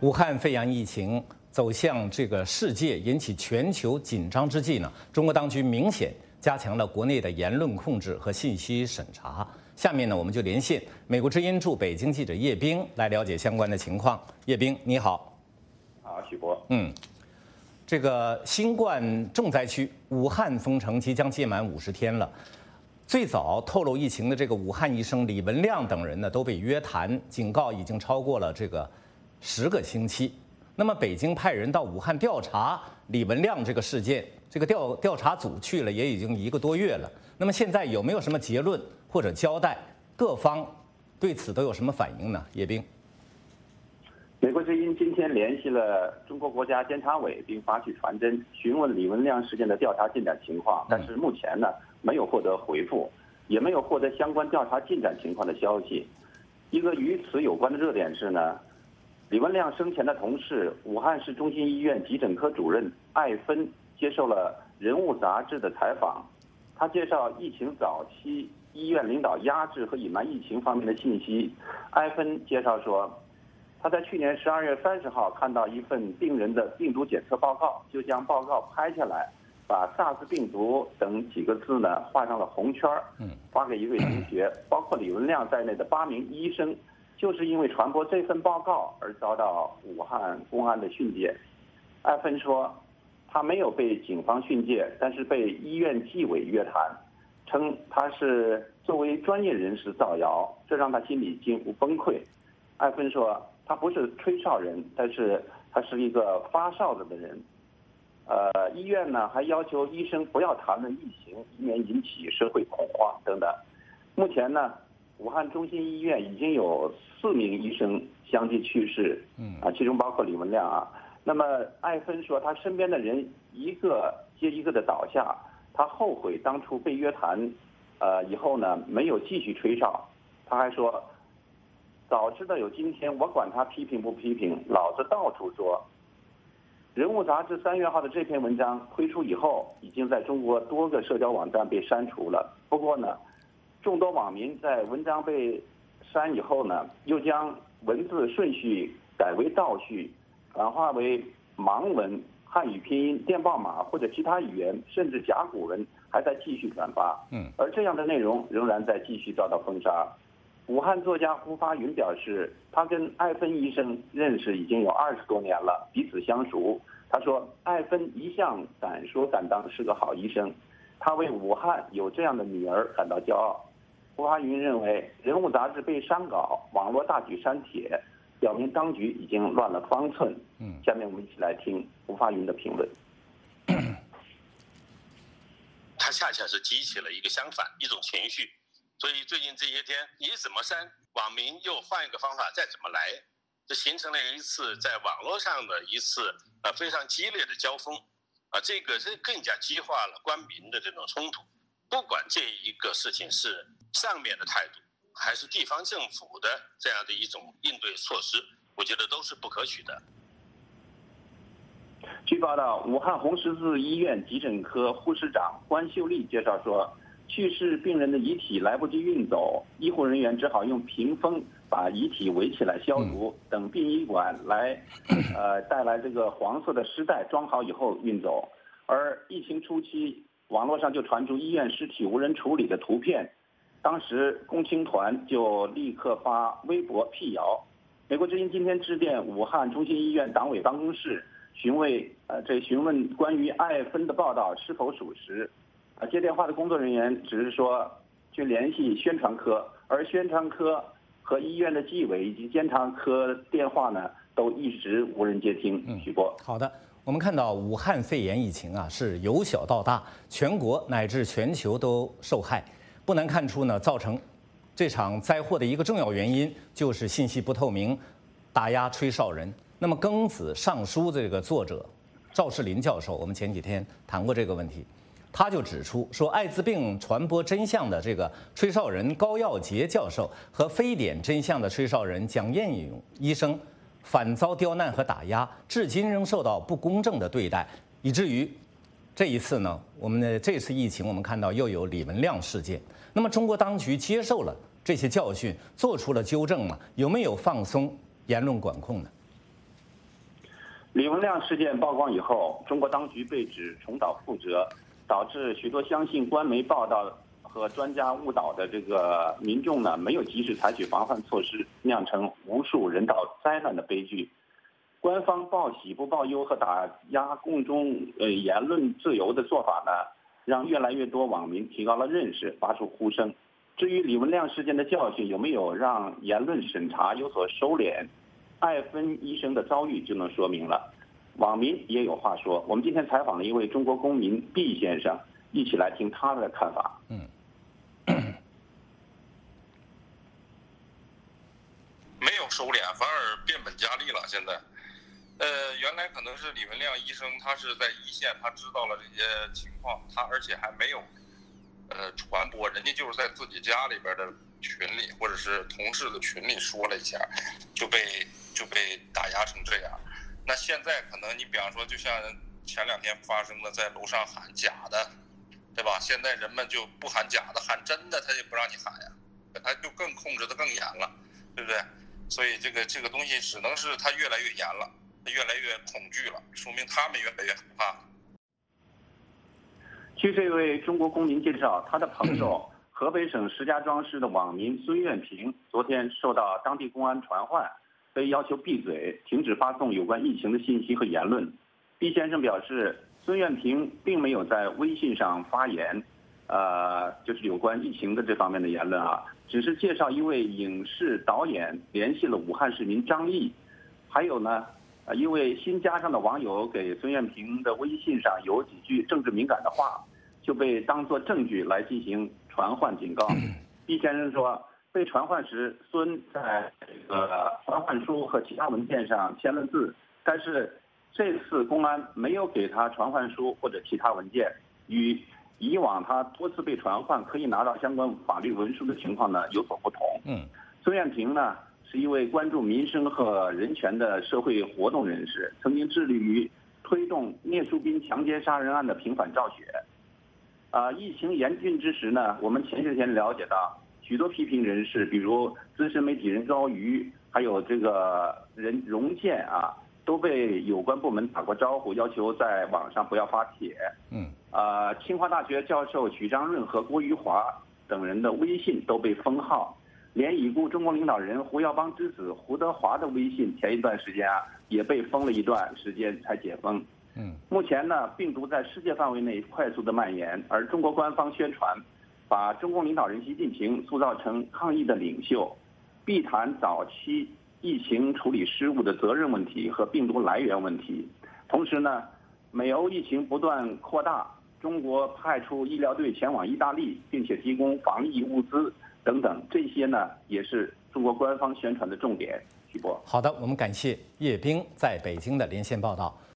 武汉肺炎疫情走向这个世界，引起全球紧张之际呢，中国当局明显加强了国内的言论控制和信息审查。下面呢，我们就连线美国之音驻北京记者叶冰来了解相关的情况。叶冰，你好。 好，许博。 这个新冠重灾区武汉封城即将届满50天了。最早透露疫情的这个武汉医生李文亮等人呢，都被约谈，警告已经超过了这个10个星期。那么北京派人到武汉调查李文亮这个事件，这个调查组去了也已经1个多月了。那么现在有没有什么结论或者交代？各方对此都有什么反应呢？叶冰。 美国之音今天联系了中国国家监察委，并发去传真，询问李文亮事件的调查进展情况，但是目前呢没有获得回复，也没有获得相关调查进展情况的消息。一个与此有关的热点是呢，李文亮生前的同事武汉市中心医院急诊科主任艾芬接受了《人物》杂志的采访，他介绍疫情早期医院领导压制和隐瞒疫情方面的信息。艾芬介绍说，他在去年12月30号看到一份病人的病毒检测报告，就将报告拍下来，把 SARS 病毒等几个字呢画上了红圈，发给一位同学，包括李文亮在内的8名医生，就是因为传播这份报告而遭到武汉公安的训诫。艾芬说，他没有被警方训诫，但是被医院纪委约谈，称他是作为专业人士造谣，这让他心里近乎崩溃。艾芬说，他不是吹哨人，但是他是一个发哨子的人。医院呢还要求医生不要谈论疫情，以免引起社会恐慌等等。目前呢，武汉中心医院已经有4名医生相继去世，其中包括李文亮啊。那么艾芬说，他身边的人一个接一个的倒下，他后悔当初被约谈，以后呢没有继续吹哨。他还说，早知道有今天，我管他批评不批评，老子到处说。人物杂志3月号的这篇文章推出以后，已经在中国多个社交网站被删除了。不过呢，众多网民在文章被删以后呢，又将文字顺序改为倒序，转化为盲文、汉语拼音、电报码或者其他语言，甚至甲骨文还在继续转发。而这样的内容仍然在继续遭到封杀。武汉作家胡发云表示，他跟艾芬医生认识已经有20多年了，彼此相熟。他说，艾芬一向敢说敢当，是个好医生，他为武汉有这样的女儿感到骄傲。胡发云认为，《人物》杂志被删稿，网络大举删帖，表明当局已经乱了方寸。下面我们一起来听胡发云的评论。 他恰恰是激起了一个相反一种情绪。所以最近这些天，你怎么删，网民又换一个方法再怎么来，这形成了一次在网络上的一次非常激烈的交锋这个是更加激化了官民的这种冲突。不管这一个事情是上面的态度，还是地方政府的这样的一种应对措施，我觉得都是不可取的。 据报道，武汉红十字医院急诊科护士长关秀丽介绍说，去世病人的遗体来不及运走，医护人员只好用屏风把遗体围起来消毒，等殡仪馆来带来这个黄色的尸袋装好以后运走。而疫情初期，网络上就传出医院尸体无人处理的图片，当时共青团就立刻发微博辟谣。美国之音今天致电武汉中心医院党委办公室，询问关于艾芬的报道是否属实。接电话的工作人员只是说去联系宣传科，而宣传科和医院的纪委以及监察科电话呢，都一直无人接听。许波， 好的，我们看到武汉肺炎疫情是由小到大，全国乃至全球都受害。不难看出呢，造成这场灾祸的一个重要原因就是信息不透明，打压吹哨人。那么庚子上书这个作者赵世林教授，我们前几天谈过这个问题。他就指出说，艾滋病传播真相的这个吹哨人高耀杰教授和非典真相的吹哨人蒋彦勇医生反遭刁难和打压，至今仍受到不公正的对待，以至于这一次呢，我们的这次疫情，我们看到又有李文亮事件。那么中国当局接受了这些教训，做出了纠正吗？有没有放松言论管控呢？ 李文亮事件曝光以后，中国当局被指重蹈覆辙，导致许多相信官媒报道和专家误导的这个民众呢，没有及时采取防范措施，酿成无数人道灾难的悲剧。官方报喜不报忧和打压公众言论自由的做法呢，让越来越多网民提高了认识，发出呼声。至于李文亮事件的教训有没有让言论审查有所收敛，艾芬医生的遭遇就能说明了。网民也有话说。我们今天采访了一位中国公民毕先生，一起来听他的看法。 没有收敛，反而变本加厉了。现在，原来可能是李文亮医生，他是在一线，他知道了这些情况，他而且还没有传播，人家就是在自己家里边的群里或者是同事的群里说了一下，就被打压成这样。那现在可能你比方说，就像前2天发生的，在楼上喊假的，对吧？现在人们就不喊假的，喊真的，他也不让你喊呀，他就更控制的更严了，对不对？所以这个东西只能是他越来越严了，越来越恐惧了，说明他们越来越害怕。 据这位中国公民介绍，他的朋友河北省石家庄市的网民孙愿平，昨天受到当地公安传唤，被要求闭嘴，停止发送有关疫情的信息和言论。毕先生表示，孙愿平并没有在微信上发言，就是有关疫情的这方面的言论啊，只是介绍一位影视导演联系了武汉市民张毅，还有呢，一位新加上的网友给孙愿平的微信上有几句政治敏感的话，就被当作证据来进行传唤警告。毕先生说，被传唤时，孙在这个传唤书和其他文件上签了字，但是这次公安没有给他传唤书或者其他文件，与以往他多次被传唤可以拿到相关法律文书的情况呢有所不同。孙愿平呢是一位关注民生和人权的社会活动人士，曾经致力于推动聂树斌强奸杀人案的平反昭雪。疫情严峻之时呢，我们前些天了解到，许多批评人士，比如资深媒体人高瑜，还有这个人荣建啊，都被有关部门打过招呼，要求在网上不要发帖。清华大学教授许章润和郭玉华等人的微信都被封号，连已故中国领导人胡耀邦之子胡德华的微信前一段时间啊也被封了一段时间才解封。目前呢，病毒在世界范围内快速的蔓延，而中国官方宣传把中共领导人习近平塑造成抗疫的领袖，避谈早期疫情处理失误的责任问题和病毒来源问题。同时呢，美欧疫情不断扩大，中国派出医疗队前往意大利，并且提供防疫物资等等，这些呢也是中国官方宣传的重点。徐波， 好的，我们感谢叶冰在北京的连线报道。